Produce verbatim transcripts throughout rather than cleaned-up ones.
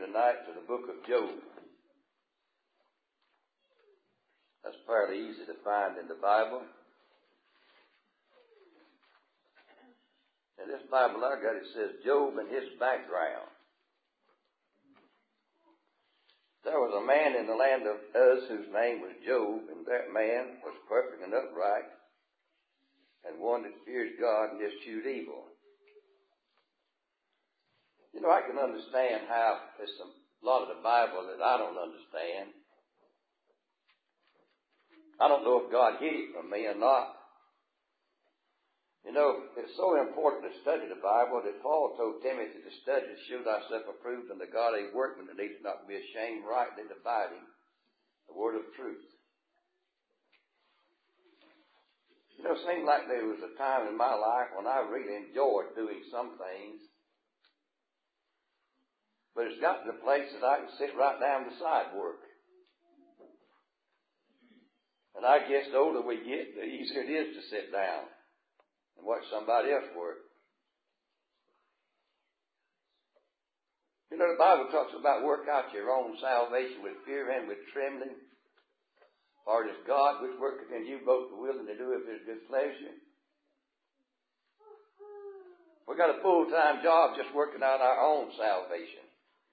tonight to the book of Job. That's fairly easy to find in the Bible. In this Bible I got, it says Job and his background. There was a man in the land of Uz whose name was Job, and that man was perfect and upright, and one that feared God and eschewed evil. You know, I can understand how there's a lot of the Bible that I don't understand. I don't know if God hid it from me or not. You know, it's so important to study the Bible that Paul told Timothy to study to show thyself approved unto God, a workman that needs not to be ashamed, rightly dividing the word of truth. You know, it seemed like there was a time in my life when I really enjoyed doing some things. But it's got to the place that I can sit right down beside work. And I guess the older we get, the easier it is to sit down and watch somebody else work. You know, the Bible talks about work out your own salvation with fear and with trembling. For it is God which worketh in you both the willing to do of his good pleasure. We've got a full-time job just working out our own salvation.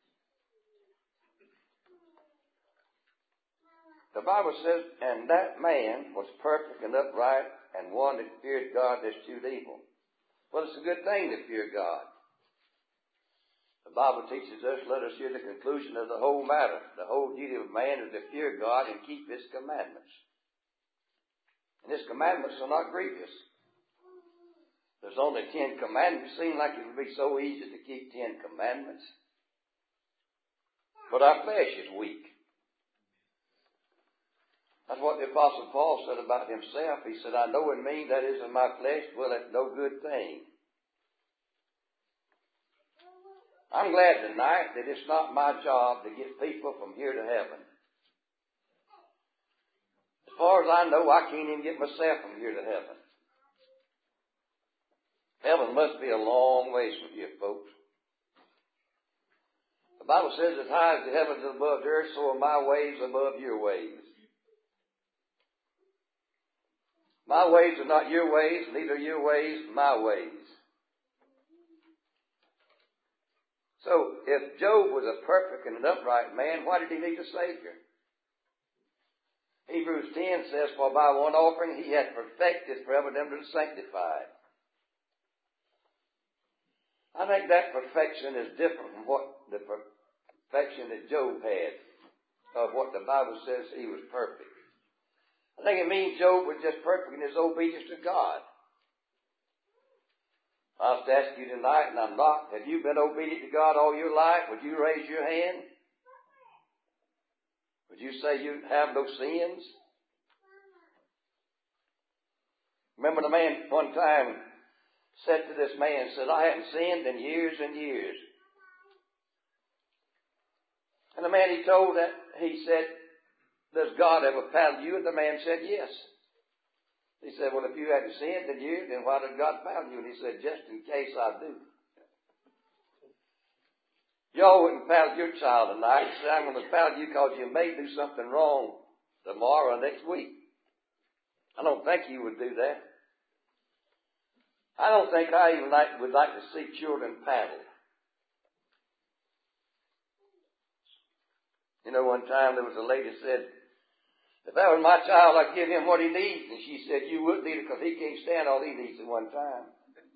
The Bible says, and that man was perfect and upright, and one that feared God and eschewed evil. Well, it's a good thing to fear God. The Bible teaches us, let us hear the conclusion of the whole matter. The whole duty of man is to fear God and keep his commandments. And his commandments are not grievous. There's only ten commandments. It seems like it would be so easy to keep ten commandments. But our flesh is weak. That's what the Apostle Paul said about himself. He said, I know in me, that is in my flesh, dwelleth no good thing. I'm glad tonight that it's not my job to get people from here to heaven. As far as I know, I can't even get myself from here to heaven. Heaven must be a long ways from here, folks. The Bible says, as high as the heavens are above the earth, so are my ways above your ways. My ways are not your ways, neither are your ways my ways. So, if Job was a perfect and an upright man, why did he need a Savior? Hebrews ten says, for by one offering he hath perfected forever them that are sanctified. I think that perfection is different from what the perfection that Job had, of what the Bible says he was perfect. I think it means Job was just perfect in his obedience to God. I was to ask you tonight, and I'm not, have you been obedient to God all your life? Would you raise your hand? Would you say you have no sins? Remember the man one time said to this man, said, I haven't sinned in years and years. And the man he told that, he said, does God ever pardon you? And the man said, yes. He said, well, if you hadn't sinned in you, then why did God pardon you? And he said, just in case I do. Y'all wouldn't pardon your child tonight. He said, I'm going to pardon you because you may do something wrong tomorrow or next week. I don't think you would do that. I don't think I even like, would like to see children paddle. You know, one time there was a lady said, if that was my child, I'd give him what he needs. And she said, you wouldn't need it because he can't stand all he needs at one time.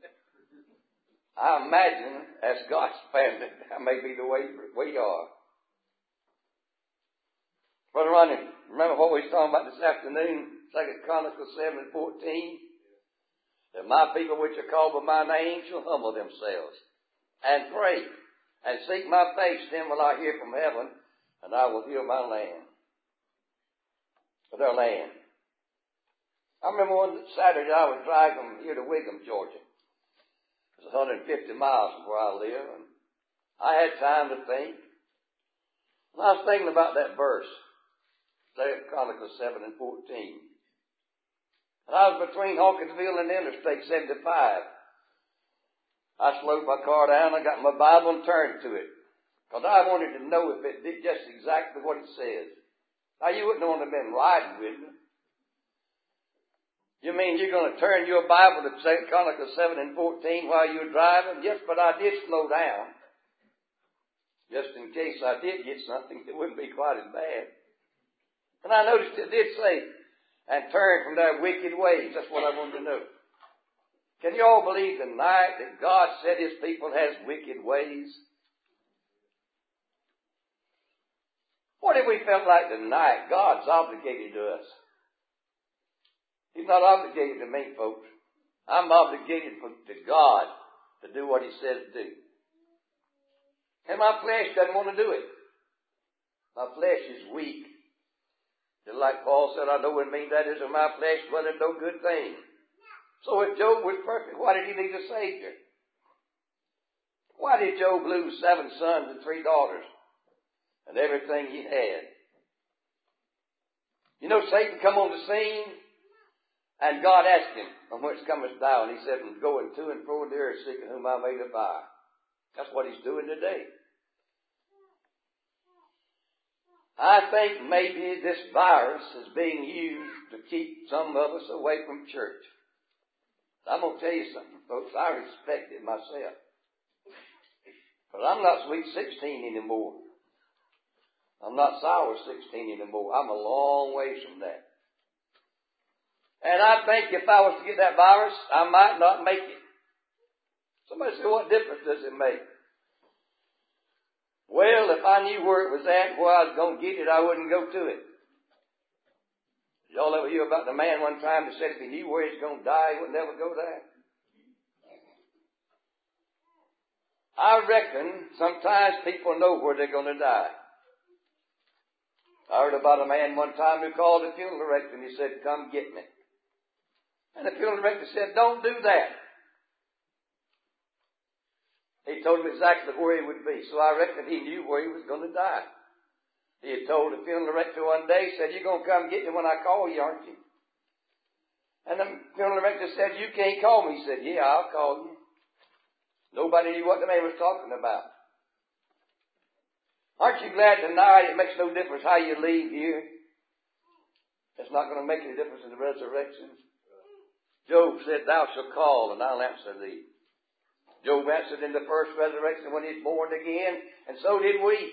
I imagine, as God's family, that may be the way we are. Brother Ronnie, remember what we were talking about this afternoon? Second Chronicles seven and fourteen. That my people which are called by my name shall humble themselves and pray and seek my face, then will I hear from heaven, and I will heal my land. For their land. I remember one Saturday I was driving from here to Wiggum, Georgia. It was one hundred fifty miles from where I live, and I had time to think. And I was thinking about that verse, Second Chronicles seven and fourteen. And I was between Hawkinsville and Interstate seventy-five. I slowed my car down, I got my Bible and turned to it. Because I wanted to know if it did just exactly what it says. Now, you wouldn't want to have been riding with me. You mean you're going to turn your Bible to Second Chronicles seven and fourteen while you're driving? Yes, but I did slow down. Just in case I did get something, it wouldn't be quite as bad. And I noticed it did say, and turn from their wicked ways. That's what I wanted to know. Can you all believe tonight that God said His people has wicked ways? What if we felt like tonight God's obligated to us? He's not obligated to me, folks. I'm obligated to God to do what He says to do. And my flesh doesn't want to do it. My flesh is weak. Just like Paul said, I know in me that is in my flesh, but it's no good thing. So if Job was perfect, why did he need a Savior? Why did Job lose seven sons and three daughters and everything he had? You know, Satan come on the scene, and God asked him, from whence comest thou? And he said, I'm going to and fro in the earth, seeking whom I may devour. That's what he's doing today. I think maybe this virus is being used to keep some of us away from church. I'm going to tell you something, folks. I respect it myself. But I'm not sweet sixteen anymore. I'm not sour sixteen anymore. I'm a long ways from that. And I think if I was to get that virus, I might not make it. Somebody said, what difference does it make? Well, if I knew where it was at, where I was going to get it, I wouldn't go to it. Did y'all ever hear about the man one time that said if he knew where he was going to die, he would never go there? I reckon sometimes people know where they're going to die. I heard about a man one time who called the funeral director and he said, come get me. And the funeral director said, don't do that. He told him exactly where he would be. So I reckon he knew where he was going to die. He had told the funeral director one day, said, you're going to come get me when I call you, aren't you? And the funeral director said, you can't call me. He said, yeah, I'll call you. Nobody knew what the man was talking about. Aren't you glad tonight it makes no difference how you leave here? It's not going to make any difference in the resurrection. Job said, thou shalt call and I'll answer thee. Job answered in the first resurrection when he was born again, and so did we.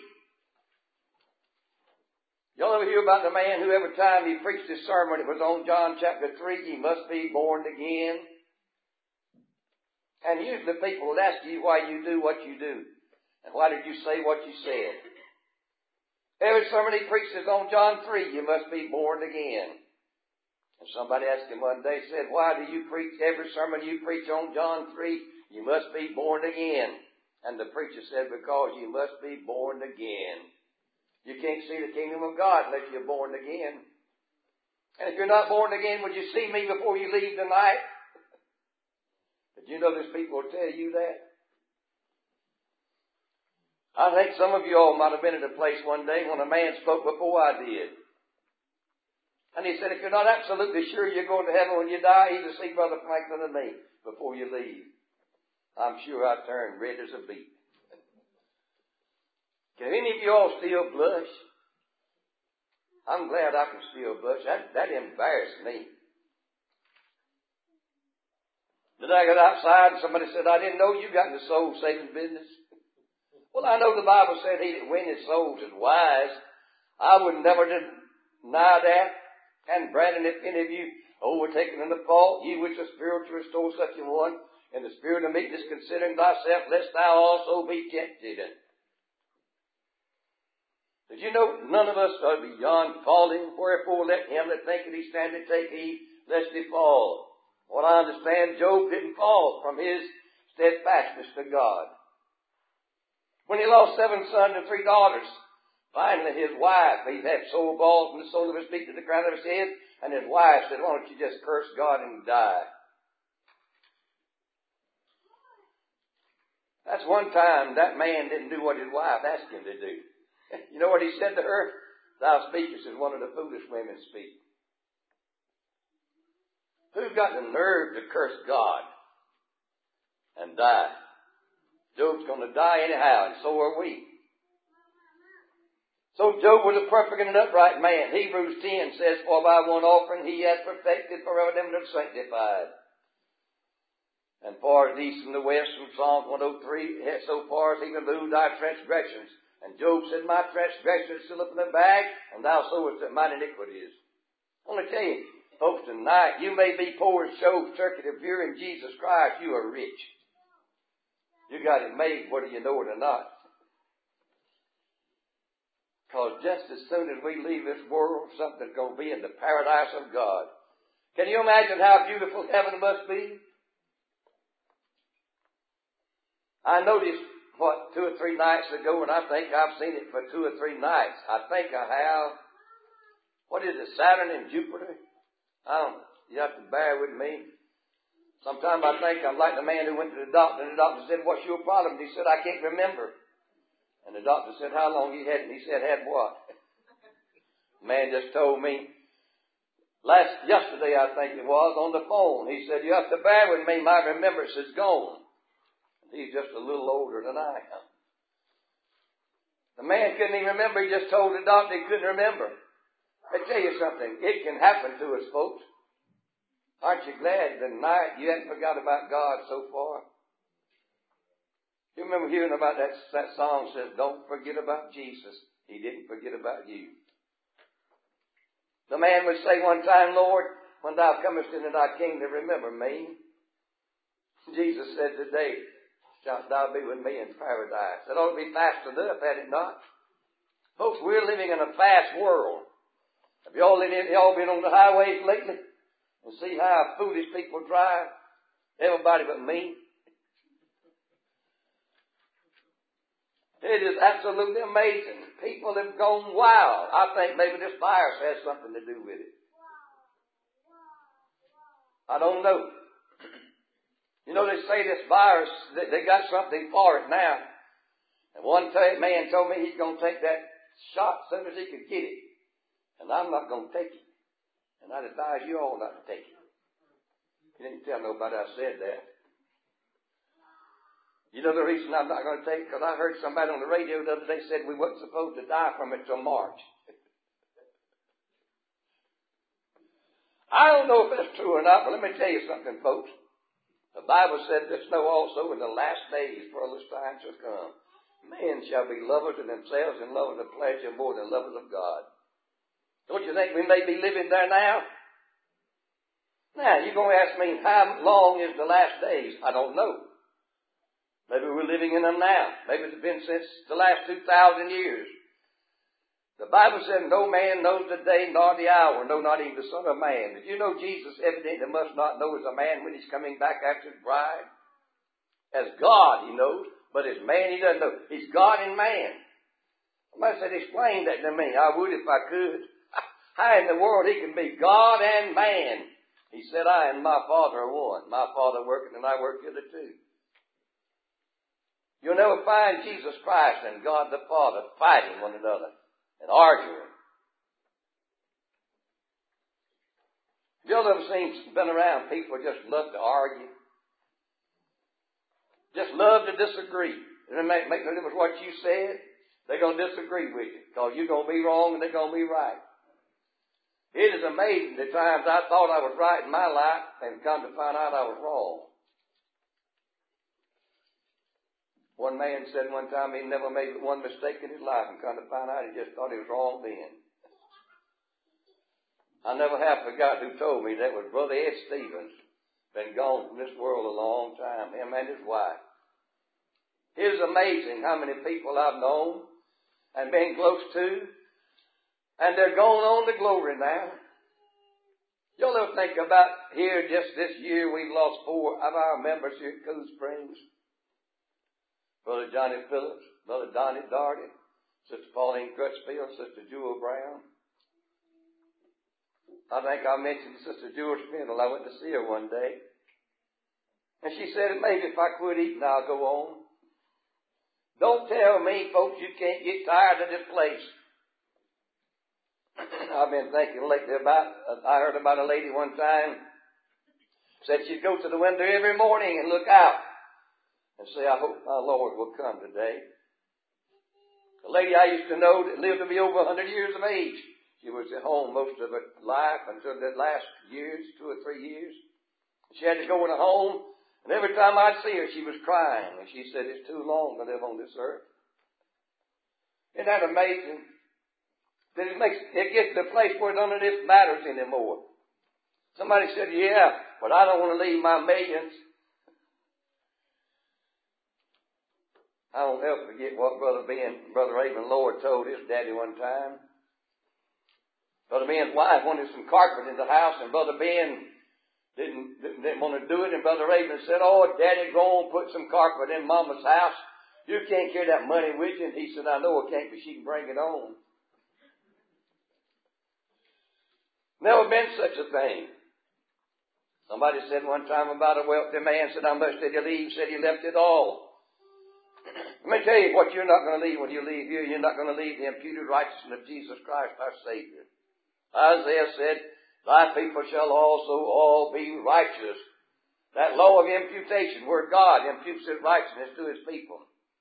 Y'all ever hear about the man who every time he preached his sermon, it was on John chapter three, ye must be born again? And usually people will ask you why you do what you do. And why did you say what you said? Every sermon he preached is on John three, you must be born again. And somebody asked him one day, said, why do you preach every sermon you preach on John three? You must be born again. And the preacher said, because you must be born again. You can't see the kingdom of God unless you're born again. And if you're not born again, would you see me before you leave tonight? Did you know there's people who tell you that? I think some of you all might have been at a place one day when a man spoke before I did. And he said, if you're not absolutely sure you're going to heaven when you die, either see Brother Franklin and me before you leave. I'm sure I turned red as a beet. Can any of you all still blush? I'm glad I can still blush. That, that embarrassed me. Then I got outside and somebody said, I didn't know you got in the soul-saving business. Well, I know the Bible said he that winneth souls is wise. I would never deny that. And Brandon, if any of you overtaken in the fault, ye which are spiritual, restore such a one. In the spirit of meekness, considering thyself, lest thou also be tempted. Did you know none of us are beyond falling? Wherefore let him that thinketh he standeth take heed, lest he fall. What I understand, Job didn't fall from his steadfastness to God. When he lost seven sons and three daughters, finally his wife, he had sore balls from the sole of his feet to the crown of his head, and his wife said, why don't you just curse God and die? That's one time that man didn't do what his wife asked him to do. You know what he said to her? Thou speakest as one of the foolish women speak. Who's got the nerve to curse God and die? Job's going to die anyhow, and so are we. So Job was a perfect and an upright man. Hebrews ten says, for by one offering he hath perfected forever them that are sanctified. And far as east from the west, from Psalms one oh three, so far as he removed thy transgressions. And Job said, my transgressions still up in the bag, and thou sowest at mine iniquities. I want to tell you, folks, tonight, you may be poor as Job's turkey. If you're in Jesus Christ, you are rich. You got it made, whether you know it or not. Because just as soon as we leave this world, something's going to be in the paradise of God. Can you imagine how beautiful heaven must be? I noticed, what, two or three nights ago, and I think I've seen it for two or three nights. I think I have. What is it, Saturn and Jupiter? I don't, you have to bear with me. Sometimes I think I'm like the man who went to the doctor, and the doctor said, what's your problem? And he said, I can't remember. And the doctor said, how long you had it? And he said, had what? The man just told me, last, yesterday I think it was, on the phone. He said, you have to bear with me, my remembrance is gone. He's just a little older than I am. The man couldn't even remember. He just told the doctor he couldn't remember. I tell you something. It can happen to us, folks. Aren't you glad tonight you haven't forgot about God so far? You remember hearing about that, that song says, don't forget about Jesus. He didn't forget about you. The man would say one time, Lord, when thou comest into thy kingdom, remember me. Jesus said today, shalt thou be with me in paradise. That ought to be fast enough, had it not? Folks, we're living in a fast world. Have y'all, y'all been on the highways lately and see how foolish people drive? Everybody but me. It is absolutely amazing. People have gone wild. I think maybe this virus has something to do with it. I don't know. You know, they say this virus, they got something for it now. And one man told me he's going to take that shot as soon as he could get it. And I'm not going to take it. And I'd advise you all not to take it. You didn't tell nobody I said that. You know the reason I'm not going to take it? Because I heard somebody on the radio the other day said we weren't supposed to die from it till March. I don't know if that's true or not, but let me tell you something, folks. The Bible said this, know also in the last days perilous times shall come. Men shall be lovers of themselves and lovers of pleasure more than lovers of God. Don't you think we may be living there now? Now, you're going to ask me, how long is the last days? I don't know. Maybe we're living in them now. Maybe it's been since the last two thousand years. The Bible said, no man knows the day nor the hour, no, not even the Son of Man. Did you know Jesus evidently must not know as a man when he's coming back after his bride? As God, he knows, but as man, he doesn't know. He's God and man. Somebody said, explain that to me. I would if I could. How in the world he can be God and man? He said, I and my Father are one. My Father working and I work hitherto. You'll never find Jesus Christ and God the Father fighting one another and arguing. Have you ever seen, been around people who just love to argue? Just love to disagree. It make, make no difference what you said. They're going to disagree with you because you're going to be wrong and they're going to be right. It is amazing the times I thought I was right in my life and come to find out I was wrong. One man said one time he never made one mistake in his life and come to find out he just thought he was wrong then. I never have forgot who told me that was Brother Ed Stevens. Been gone from this world a long time, him and his wife. It is amazing how many people I've known and been close to, and they're going on to glory now. Y'all ever think about here just this year we've lost four of our members here at Cool Springs? Brother Johnny Phillips, Brother Donnie Darty, Sister Pauline Crutchfield, Sister Jewel Brown. I think I mentioned Sister Jewel's funeral. I went to see her one day. And she said, maybe if I quit eating, I'll go on. Don't tell me, folks, you can't get tired of this place. I've been thinking lately about, I heard about a lady one time, said she'd go to the window every morning and look out and say, I hope my Lord will come today. A A lady I used to know that lived to be over a hundred years of age. She was at home most of her life until the last years, two or three years. She had to go in a home, and every time I'd see her, she was crying. And she said, it's too long to live on this earth. Isn't that amazing? That it makes, it gets to the place where none of this matters anymore. Somebody said, yeah, but I don't want to leave my millions. I don't ever forget what Brother Ben, Brother Raven Lord told his daddy one time. Brother Ben's wife wanted some carpet in the house, and Brother Ben didn't, didn't, didn't want to do it. And Brother Raven said, oh, Daddy, go on, put some carpet in Mama's house. You can't carry that money with you. And he said, I know I can't, but she can bring it on. Never been such a thing. Somebody said one time about a wealthy man, said, how much did you leave? Said he left it all. Let me tell you what you're not going to leave when you leave here. You're not going to leave the imputed righteousness of Jesus Christ, our Savior. Isaiah said, thy people shall also all be righteous. That law of imputation, where God imputes his righteousness to his people.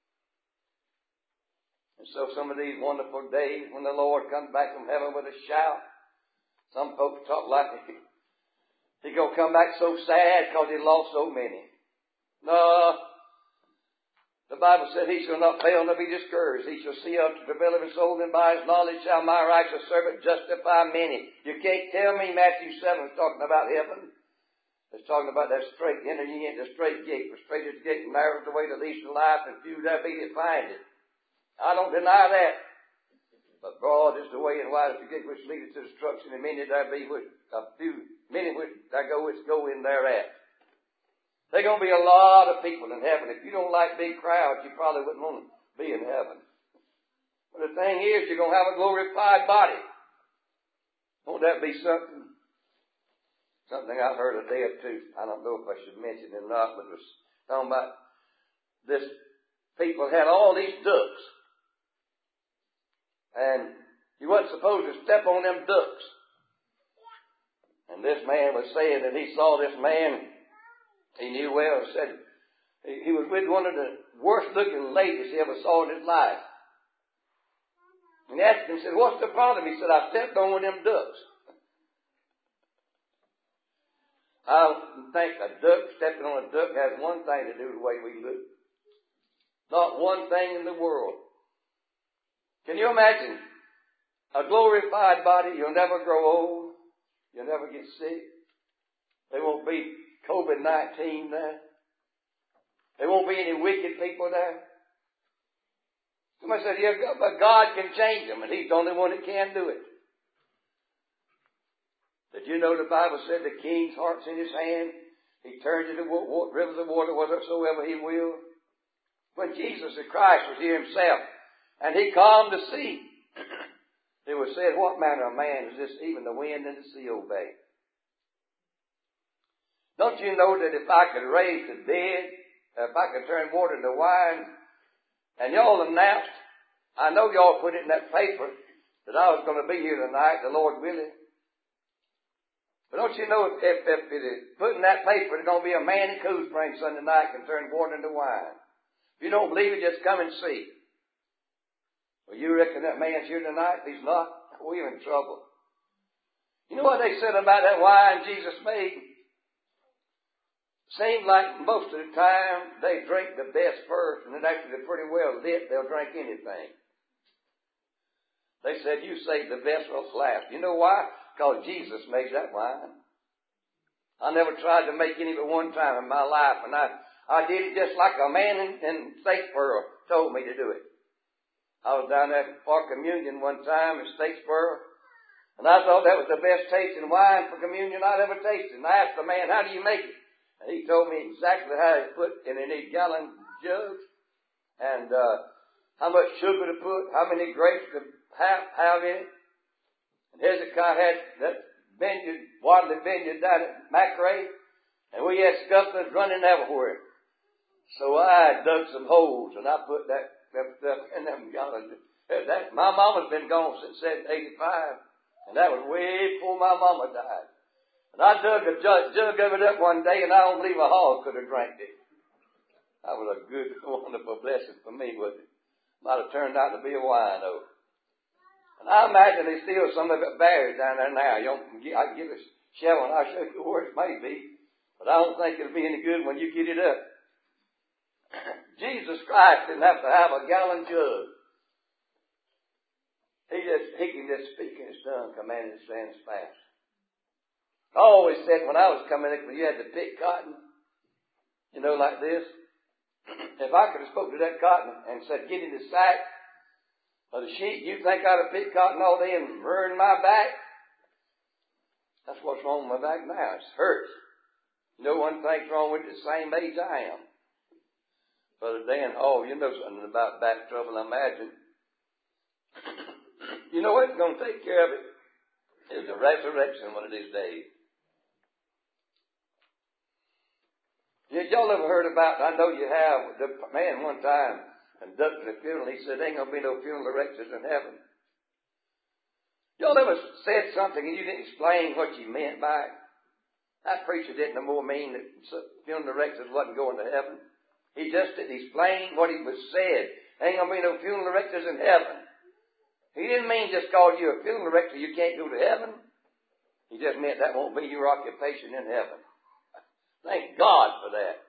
And so some of these wonderful days when the Lord comes back from heaven with a shout, some folks talk like he's going to come back so sad because he lost so many. No. The Bible said he shall not fail nor be discouraged. He shall see up to the belly of his soul, and by his knowledge shall my righteous servant justify many. You can't tell me Matthew seven is talking about heaven. It's talking about that straight, enter ye into the straight gate. For straight is the gate, and narrow is the way that leads to life, and few there be that find it. I don't deny that. But broad is the way and wide is the gate which leadeth to destruction, and many there be which, a few, many which there go which go in thereat. There's going to be a lot of people in heaven. If you don't like big crowds, you probably wouldn't want to be in heaven. But the thing is, you're going to have a glorified body. Won't that be something? Something I heard a day or two. I don't know if I should mention it or not, but it was talking about this. People had all these ducks. And you wasn't supposed to step on them ducks. And this man was saying that he saw this man he knew well, said he was with one of the worst looking ladies he ever saw in his life. And he asked him, said, what's the problem? He said, I stepped on one of them ducks. I don't think a duck, stepping on a duck has one thing to do with the way we look. Not one thing in the world. Can you imagine a glorified body? You'll never grow old. You'll never get sick. There won't be COVID nineteen there. There won't be any wicked people there. Somebody said, yeah, but God can change them, and he's the only one that can do it. Did you know the Bible said the king's heart's in his hand? He turns into rivers of water whatsoever he will. When Jesus the Christ was here himself, and he calmed the sea, it was said, what manner of man is this, even the wind and the sea obey? Don't you know that if I could raise the dead, if I could turn water into wine, and y'all announced, I know y'all put it in that paper, that I was going to be here tonight, the Lord willing. But don't you know if, if, if it is put in that paper, there's going to be a man in Cool Springs Sunday night can turn water into wine. If you don't believe it, just come and see. Well, you reckon that man's here tonight? If he's not, we're in trouble. You know what they said about that wine Jesus made? Seems like most of the time they drink the best first, and then after they're pretty well lit, they'll drink anything. They said, you save the best for last. You know why? Because Jesus made that wine. I never tried to make any but one time in my life, and I, I did it just like a man in, in Statesboro told me to do it. I was down there for communion one time in Statesboro, and I thought that was the best tasting wine for communion I'd ever tasted. And I asked the man, how do you make it? And he told me exactly how to put in a gallon jug, and uh, how much sugar to put, how many grapes to have, have in it. And Hezekiah had that vineyard, Wadley vineyard down at McRae, and we had scufflers running everywhere. So I dug some holes, and I put that, that stuff in them gallons. That, my mama's been gone since eighty-five, and that was way before my mama died. And I dug a jug, jug of it up one day, and I don't believe a hog could have drank it. That was a good, wonderful blessing for me, wasn't it? Might have turned out to be a wino. And I imagine there's still some of it buried down there now. You don't get, I can get a shovel and I'll show you where it may be. But I don't think it'll be any good when you get it up. Jesus Christ didn't have to have a gallon jug. He just, he can just speak in his tongue, command his hands fast. I always said when I was coming in, when you had to pick cotton, you know, like this, if I could have spoken to that cotton and said, get in the sack of the sheep, you think I'd have picked cotton all day and ruined my back? That's what's wrong with my back now. It hurts. No one thinks wrong with it the same age I am. Brother Dan Hall, you know something about back trouble, I imagine. You know what's going to take care of it? Is the resurrection one of these days. Y'all ever heard about, I know you have, the man one time conducted a funeral. He said, there ain't going to be no funeral directors in heaven. Y'all ever said something and you didn't explain what you meant by it? That preacher didn't no more mean that funeral directors wasn't going to heaven. He just didn't explain what he was said. There ain't going to be no funeral directors in heaven. He didn't mean just because you're a funeral director you can't go to heaven. He just meant that won't be your occupation in heaven. Thank God for that.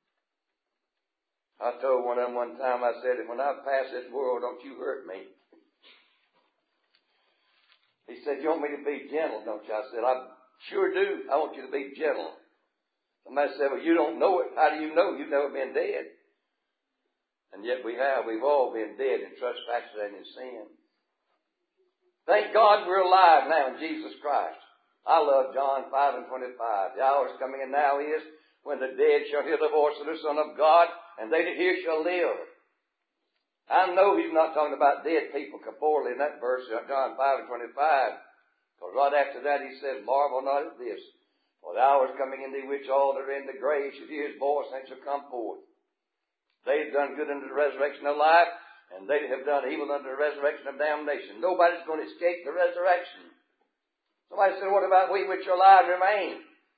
I told one of them one time, I said, when I pass this world, don't you hurt me. He said, you want me to be gentle, don't you? I said, I sure do. I want you to be gentle. Somebody said, well, you don't know it. How do you know? You've never been dead. And yet we have. We've all been dead in trespasses and in sin. Thank God we're alive now in Jesus Christ. I love John five and twenty-five. The hour is coming and now is when the dead shall hear the voice of the Son of God, and they that hear shall live. I know he's not talking about dead people corporally in that verse, John five and twenty-five. Because right after that he said, marvel not at this. For the hour is coming in thee which all that are in the grave shall hear his voice and shall come forth. They have done good unto the resurrection of life, and they have done evil unto the resurrection of damnation. Nobody's going to escape the resurrection. Somebody said, what about we which are alive remain?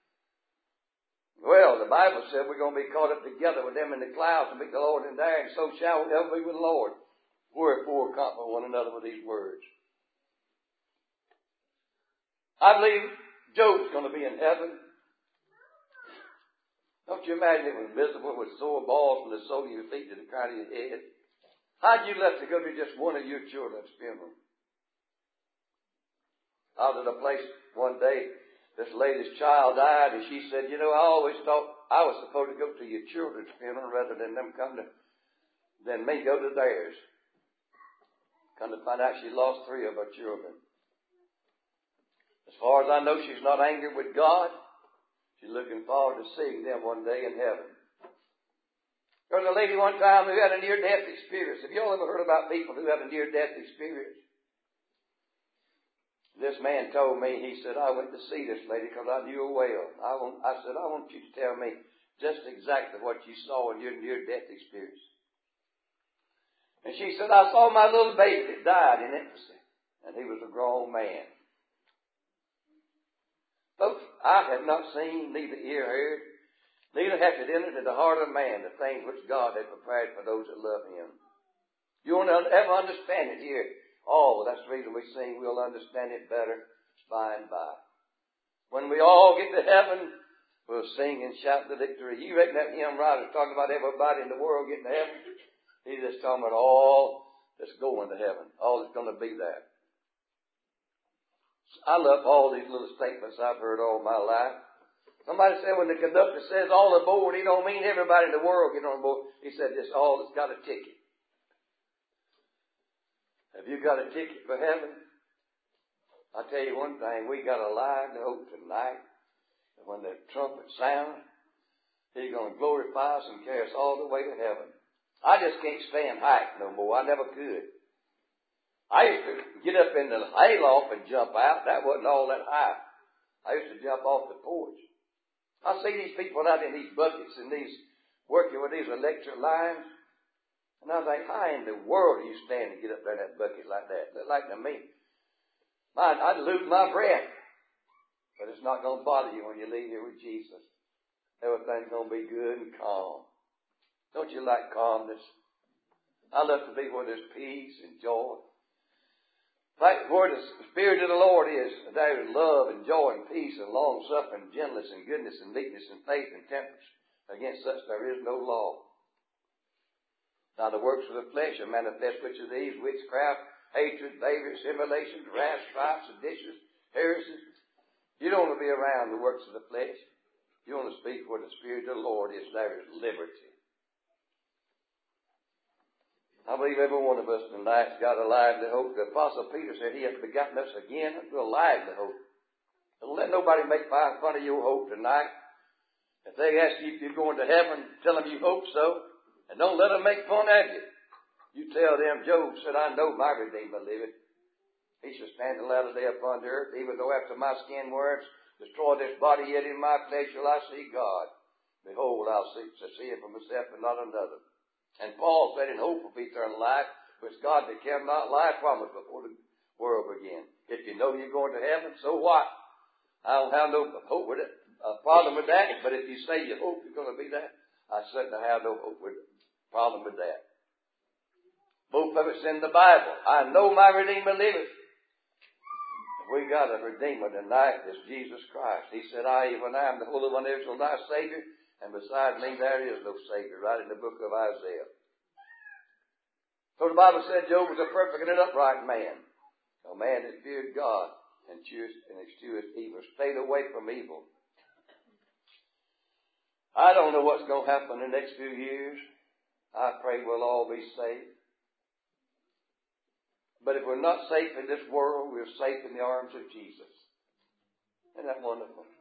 Well, the Bible said we're going to be caught up together with them in the clouds and meet the Lord in there, and so shall we ever be with the Lord. Wherefore comfort one another with these words. I believe Job's going to be in heaven. Don't you imagine it was visible with sore balls from the sole of your feet to the crown of your head? How'd you let to go to just one of your children's funeral? I was at a place one day, this lady's child died, and she said, you know, I always thought I was supposed to go to your children's funeral rather than them come to, than me go to theirs. Come to find out she lost three of her children. As far as I know, she's not angry with God. She's looking forward to seeing them one day in heaven. There was a lady one time who had a near-death experience. Have you all ever heard about people who have a near-death experience? This man told me, he said, I went to see this lady because I knew her well. I, want, I said, I want you to tell me just exactly what you saw in your near-death experience. And she said, I saw my little baby that died in infancy. And he was a grown man. Folks, I have not seen, neither ear heard, neither hath it entered into the heart of man the things which God hath prepared for those that love him. You won't ever understand it here. Oh, well, that's the reason we sing. We'll understand it better by and by. When we all get to heaven, we'll sing and shout the victory. You reckon that hymn writer is talking about everybody in the world getting to heaven? He's just talking about all that's going to heaven. All that's going to be there. I love all these little statements I've heard all my life. Somebody said when the conductor says all aboard, he don't mean everybody in the world get on board. He said just all that's got a ticket. Have you got a ticket for heaven? I'll tell you one thing. We got a lively hope tonight that when the trumpet sounds, he's going to glorify us and carry us all the way to heaven. I just can't stand height no more. I never could. I used to get up in the hayloft and jump out. That wasn't all that high. I used to jump off the porch. I see these people out in these buckets and these working with these electric lines. And I think, how in the world do you stand to get up there in that bucket like that? Look like to me. Mine, I'd lose my breath. But it's not going to bother you when you leave here with Jesus. Everything's going to be good and calm. Don't you like calmness? I love to be where there's peace and joy. Like where the Spirit of the Lord is, there is love and joy and peace and long-suffering, gentleness and goodness and meekness and faith and temperance. Against such there is no law. Now the works of the flesh are manifest, which are these: witchcraft, hatred, favorites, emulations, wrath, strife, seditions, heresies. You don't want to be around the works of the flesh. You want to speak where the Spirit of the Lord is, there is liberty. I believe every one of us tonight's got a lively hope. The Apostle Peter said he has begotten us again to a lively hope. Don't let nobody make fun of your hope tonight. If they ask you if you're going to heaven, tell them you hope so. And don't let them make fun of you. You tell them, Job said, I know my Redeemer liveth. He shall stand the latter day upon the earth, even though after my skin worms destroy this body, yet in my flesh shall I see God. Behold, I'll see, to see him for myself and not another. And Paul said, in hope of eternal life, which God became not life promised before the world began. If you know you're going to heaven, so what? I don't have no hope with it, a problem with that. But if you say you hope you're going to be there, I certainly have no hope with it, problem with that. Both of it's in the Bible. I know my Redeemer liveth. We got a Redeemer tonight, that's Jesus Christ. He said, I, even I am the Holy One of Israel, thy Savior. And beside me there is no Savior, right in the book of Isaiah. So the Bible said Job was a perfect and an upright man. A man that feared God and eschewed evil, stayed away from evil. I don't know what's going to happen in the next few years. I pray we'll all be safe. But if we're not safe in this world, we're safe in the arms of Jesus. Isn't that wonderful?